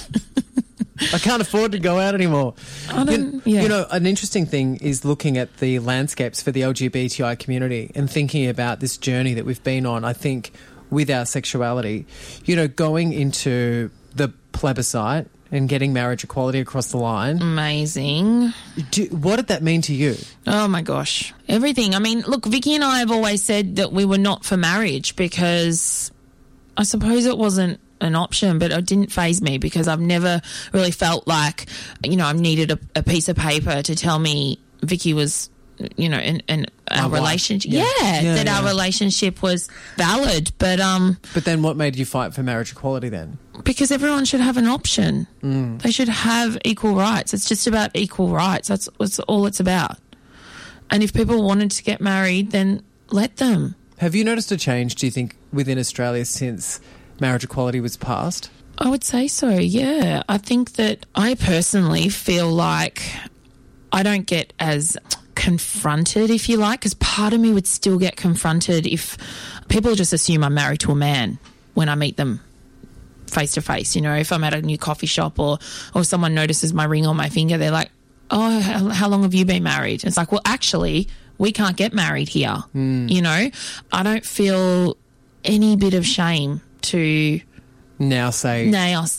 I can't afford to go out anymore. You know, an interesting thing is looking at the landscapes for the LGBTI community and thinking about this journey that we've been on, I think, with our sexuality. You know, going into the plebiscite and getting marriage equality across the line. Amazing. What did that mean to you? Oh, my gosh. Everything. I mean, look, Vicky and I have always said that we were not for marriage because I suppose it wasn't an option, but it didn't faze me because I've never really felt like, you know, I needed a piece of paper to tell me Vicky was, you know, and our relationship. Our relationship was valid. But then what made you fight for marriage equality then? Because everyone should have an option. They should have equal rights. It's just about equal rights. That's all it's about. And if people wanted to get married, then let them. Have you noticed a change, do you think, within Australia since marriage equality was passed? I would say so, yeah. I think that I personally feel like I don't get as confronted, if you like, because part of me would still get confronted if people just assume I'm married to a man when I meet them face to face. You know, if I'm at a new coffee shop or someone notices my ring on my finger, they're like, oh, how long have you been married? And it's like, well, actually, we can't get married here. You know, I don't feel any bit of shame to now say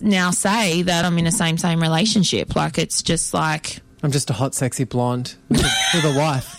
that I'm in a same relationship. Like, it's just like, I'm just a hot, sexy blonde with a wife.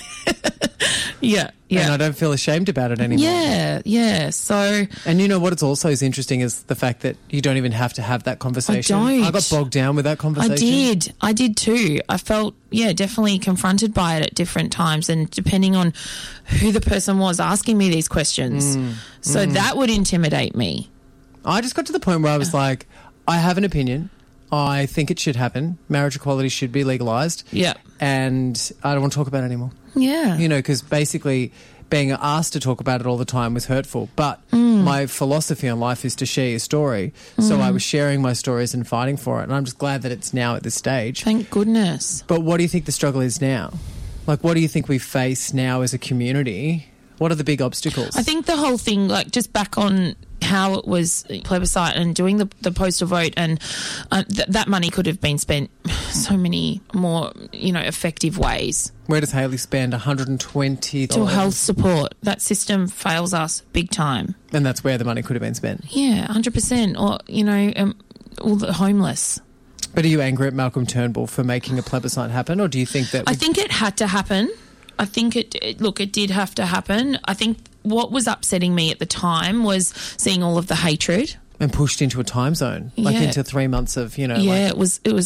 Yeah. And I don't feel ashamed about it anymore. Yeah. So, and you know what? It's also is interesting is the fact that you don't even have to have that conversation. I got bogged down with that conversation. I did too. I felt, definitely confronted by it at different times, and depending on who the person was asking me these questions. So that would intimidate me. I just got to the point where I was like, I have an opinion. I think it should happen. Marriage equality should be legalised. Yeah. And I don't want to talk about it anymore. Yeah. You know, because basically being asked to talk about it all the time was hurtful. But my philosophy on life is to share your story. So I was sharing my stories and fighting for it. And I'm just glad that it's now at this stage. Thank goodness. But what do you think the struggle is now? Like, what do you think we face now as a community? What are the big obstacles? I think the whole thing, like, just back on how it was plebiscite and doing the postal vote, and that money could have been spent so many more, effective ways. Where does Hayley spend $120? To health support. That system fails us big time. And that's where the money could have been spent? Yeah, 100%. Or, all the homeless. But are you angry at Malcolm Turnbull for making a plebiscite happen, or do you think that... I think it had to happen. I think it did have to happen. I think what was upsetting me at the time was seeing all of the hatred. And pushed into a time zone, into 3 months of, Yeah, it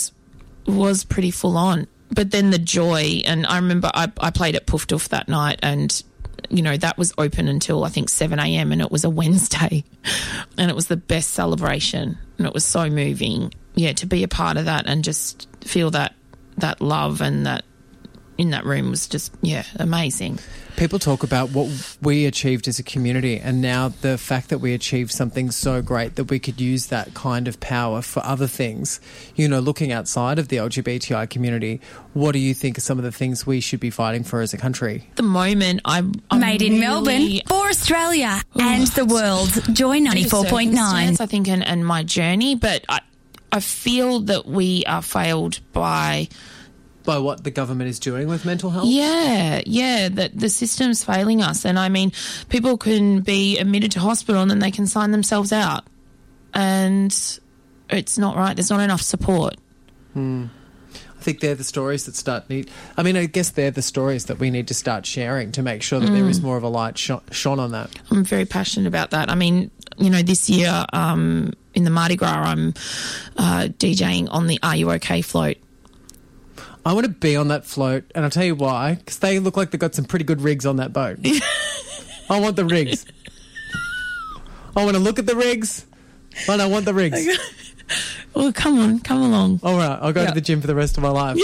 was pretty full on. But then the joy, and I remember I played at Poof Doof that night, and, that was open until I think 7 a.m. and it was a Wednesday. And it was the best celebration, and it was so moving. Yeah, to be a part of that and just feel that love and that in that room was just, amazing. People talk about what we achieved as a community, and now the fact that we achieved something so great that we could use that kind of power for other things. Looking outside of the LGBTI community, what do you think are some of the things we should be fighting for as a country? At the moment, I'm Made in Melbourne for Australia and the world. Joy 94.9. I think, and my journey, but I feel that we are failed by what the government is doing with mental health? Yeah, that the system's failing us. And I mean, people can be admitted to hospital and then they can sign themselves out. And it's not right. There's not enough support. I think they're the stories that I guess they're the stories that we need to start sharing to make sure that there is more of a light shone on that. I'm very passionate about that. I mean, this year in the Mardi Gras, I'm DJing on the Are You OK float. I want to be on that float, and I'll tell you why, because they look like they've got some pretty good rigs on that boat. I want the rigs. I want to look at the rigs, and I want the rigs. Well, come along. All right, I'll go to the gym for the rest of my life.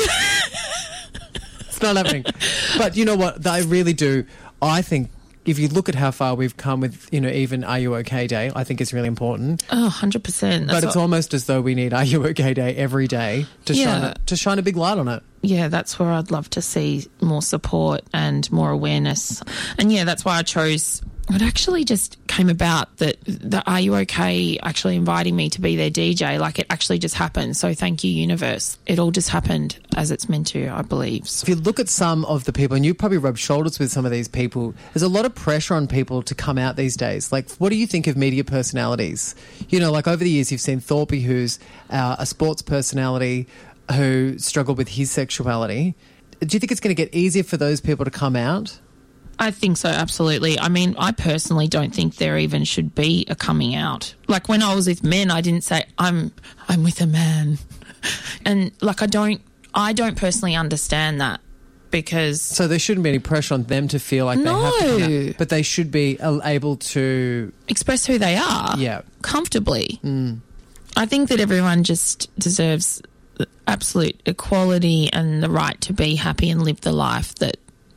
It's not happening. But you know what? I really do. I think if you look at how far we've come with, even Are You OK Day, I think it's really important. Oh, 100%. But it's almost as though we need Are You OK Day every day to shine a big light on it. Yeah, that's where I'd love to see more support and more awareness. And that's why I chose... It actually just came about that the Are You OK actually inviting me to be their DJ. Like, it actually just happened. So thank you, universe. It all just happened as it's meant to, I believe. If you look at some of the people, and you probably rub shoulders with some of these people, there's a lot of pressure on people to come out these days. Like, what do you think of media personalities? Like over the years, you've seen Thorpe, who's a sports personality who struggled with his sexuality. Do you think it's going to get easier for those people to come out? I think so, absolutely. I mean, I personally don't think there even should be a coming out. Like, when I was with men, I didn't say, I'm with a man. And, like, I don't personally understand that, because... So there shouldn't be any pressure on them to feel like they have to come out, but they should be able to... express who they are comfortably. I think that everyone just deserves absolute equality and the right to be happy and live the life that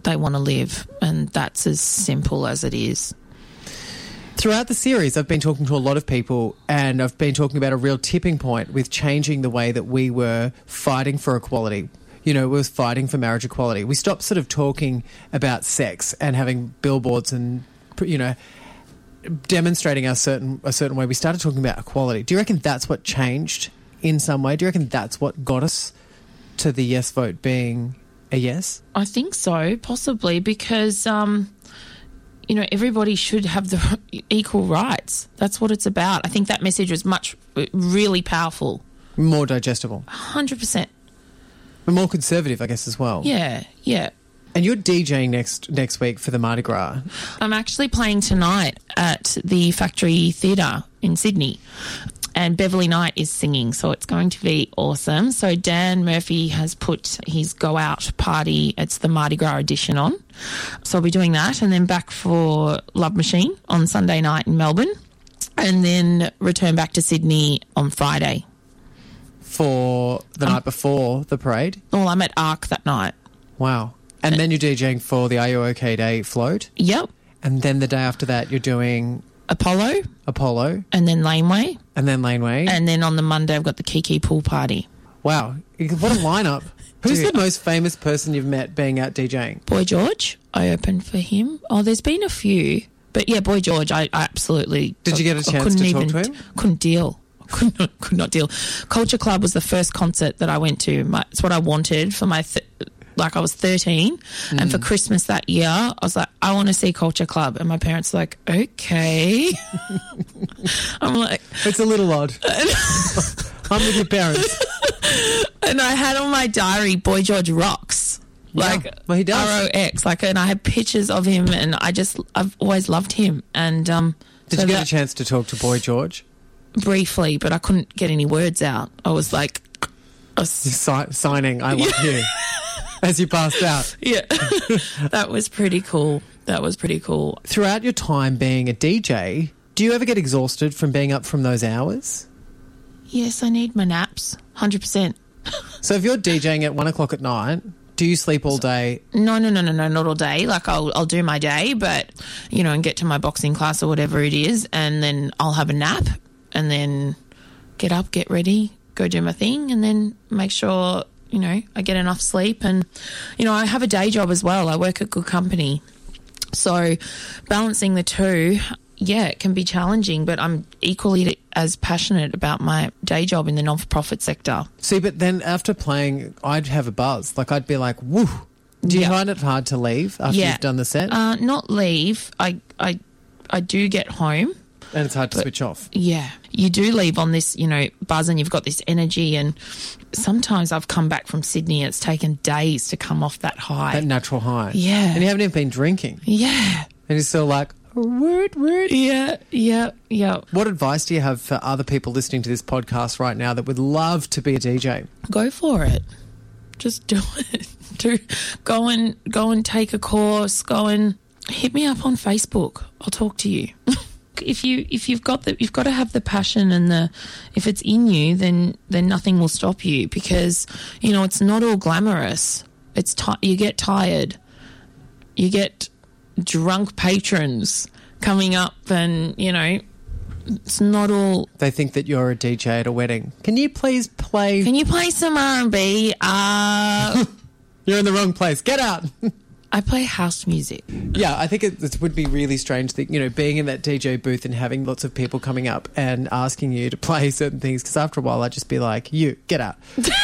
they want to live, and that's as simple as it is. Throughout the series, I've been talking to a lot of people, and I've been talking about a real tipping point with changing the way that we were fighting for equality. You know, we were fighting for marriage equality. We stopped sort of talking about sex and having billboards and, you know, demonstrating a certain way. We started talking about equality. Do you reckon that's what changed in some way? Do you reckon that's what got us to the yes vote being a yes? I think so, possibly, because you know, everybody should have the equal rights. That's what it's about. I think that message was really powerful. More digestible. 100%. But more conservative, I guess, as well. Yeah, yeah. And you're DJing next week for the Mardi Gras. I'm actually playing tonight at the Factory Theatre in Sydney. And Beverly Knight is singing, so it's going to be awesome. So Dan Murphy has put his Go Out party, it's the Mardi Gras edition on. So I'll be doing that, and then back for Love Machine on Sunday night in Melbourne, and then return back to Sydney on Friday. For the night before the parade? Well, I'm at ARC that night. Wow. And then you're DJing for the Are You OK Day float? Yep. And then the day after that you're doing... Apollo. And then Laneway. And then on the Monday I've got the Kiki pool party. Wow. What a lineup. Who's the most famous person you've met being out DJing? Boy George. I opened for him. Oh, there's been a few. But yeah, Boy George, I absolutely... Did you get a chance to talk to him? Couldn't deal. Could not deal. Culture Club was the first concert that I went to. It's what I wanted for my... I was 13, and for Christmas that year, I was like, I want to see Culture Club. And my parents were like, okay. I'm like... It's a little odd. I'm with your parents. And I had on my diary, Boy George rocks. Well, he does. ROX. And I had pictures of him, and I've always loved him. And Did you get a chance to talk to Boy George? Briefly, but I couldn't get any words out. I was like... signing, I love you. As you passed out. Yeah. That was pretty cool. Throughout your time being a DJ, do you ever get exhausted from being up from those hours? Yes, I need my naps. 100%. So if you're DJing at 1 o'clock at night, do you sleep all day? No, not all day. I'll do my day, but, and get to my boxing class or whatever it is, and then I'll have a nap and then get up, get ready, go do my thing, and then make sure... I get enough sleep, and, I have a day job as well. I work at Good Company. So balancing the two, it can be challenging, but I'm equally as passionate about my day job in the non-for-profit sector. See, but then after playing, I'd have a buzz. I'd be like, woo. Do you find it hard to leave after you've done the set? Not leave. I do get home. And it's hard to switch off. Yeah. You do leave on this, buzz, and you've got this energy, and sometimes I've come back from Sydney and it's taken days to come off that high. That natural high. Yeah. And you haven't even been drinking. Yeah. And you're still like, word. Yeah. What advice do you have for other people listening to this podcast right now that would love to be a DJ? Go for it. Just do it. Go and take a course. Go and hit me up on Facebook. I'll talk to you. If you've got to have the passion, and if it's in you, then nothing will stop you, because it's not all glamorous. You get tired, you get drunk patrons coming up, and it's not all. They think that you're a DJ at a wedding. Can you please play? Can you play some R&B? You're in the wrong place. Get out. I play house music. Yeah, I think it would be really strange that, being in that DJ booth and having lots of people coming up and asking you to play certain things, because after a while I'd just be like, you, get out.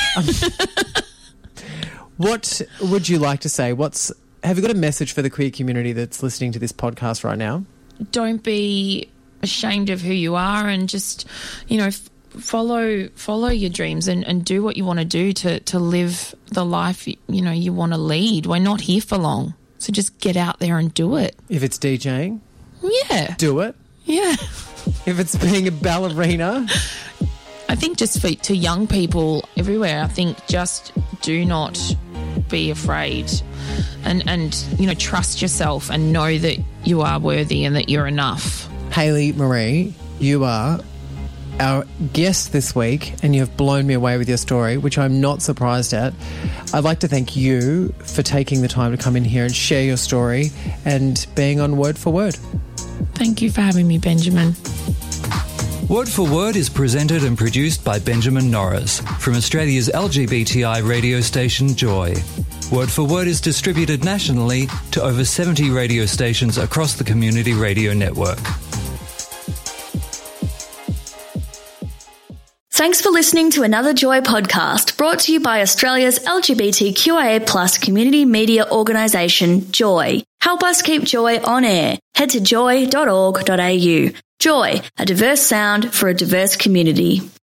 What would you like to say? Have you got a message for the queer community that's listening to this podcast right now? Don't be ashamed of who you are, and just, follow your dreams and do what you want to do to live the life you want to lead. We're not here for long, so just get out there and do it. If it's DJing, yeah, do it. Yeah. If it's being a ballerina, I think just to young people everywhere, I think just do not be afraid, and trust yourself and know that you are worthy and that you're enough. Hayley Marie, you are our guest this week, and you have blown me away with your story, which I'm not surprised at. I'd like to thank you for taking the time to come in here and share your story and being on Word for Word. Thank you for having me, Benjamin. Word for Word is presented and produced by Benjamin Norris from Australia's LGBTI radio station Joy. Word for Word is distributed nationally to over 70 radio stations across the Community Radio Network. Thanks for listening to another Joy podcast brought to you by Australia's LGBTQIA+ community media organisation, Joy. Help us keep Joy on air. Head to joy.org.au. Joy, a diverse sound for a diverse community.